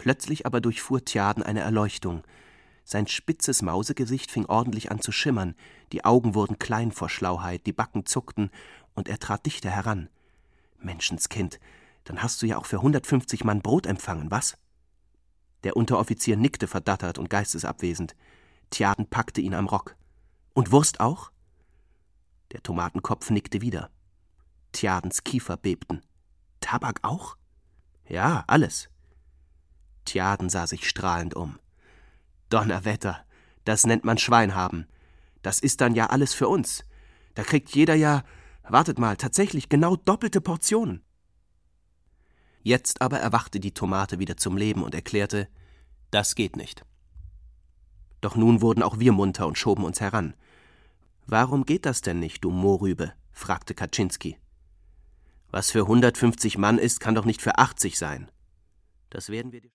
Plötzlich aber durchfuhr Tjaden eine Erleuchtung. Sein spitzes Mausegesicht fing ordentlich an zu schimmern, die Augen wurden klein vor Schlauheit, die Backen zuckten, und er trat dichter heran. »Menschenskind, dann hast du ja auch für 150 Mann Brot empfangen, was?« Der Unteroffizier nickte verdattert und geistesabwesend. Tjaden packte ihn am Rock. »Und Wurst auch?« Der Tomatenkopf nickte wieder. Tjadens Kiefer bebten. »Tabak auch?« »Ja, alles.« Tjaden sah sich strahlend um. »Donnerwetter, das nennt man Schwein haben. Das ist dann ja alles für uns. Da kriegt jeder ja, wartet mal, tatsächlich genau doppelte Portionen.« Jetzt aber erwachte die Tomate wieder zum Leben und erklärte, das geht nicht. Doch nun wurden auch wir munter und schoben uns heran. »Warum geht das denn nicht, du Mohrrübe?« fragte Kaczynski. »Was für 150 Mann ist, kann doch nicht für 80 sein. Das werden wir